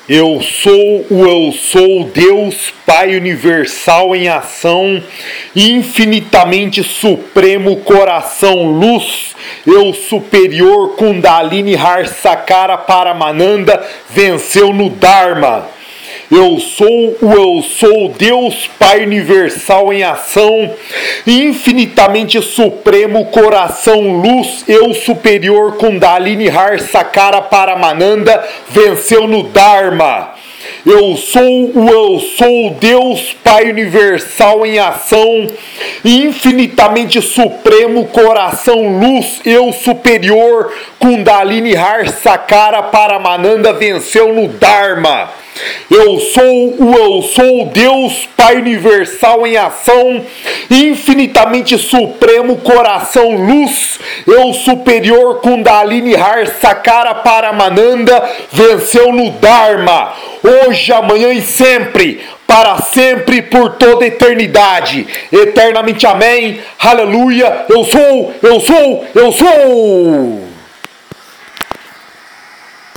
Eu sou Deus Pai Universal em ação, infinitamente supremo, coração, luz, eu superior, Kundalini, Harsakara, Paramananda, venceu no Dharma. Eu sou Deus Pai Universal em ação, infinitamente supremo, coração, luz, eu superior, Kundalini, Harsakara, Paramananda, venceu no Dharma. Eu sou Deus Pai Universal em ação, infinitamente supremo, coração, luz, eu superior, Kundalini, Harsakara, Paramananda, venceu no Dharma. Eu sou Deus Pai Universal em ação, infinitamente supremo, coração, luz, eu superior, Kundalini, Harsakara, Paramananda, venceu no Dharma. Hoje, amanhã e sempre, para sempre, por toda eternidade, eternamente amém, aleluia, eu sou.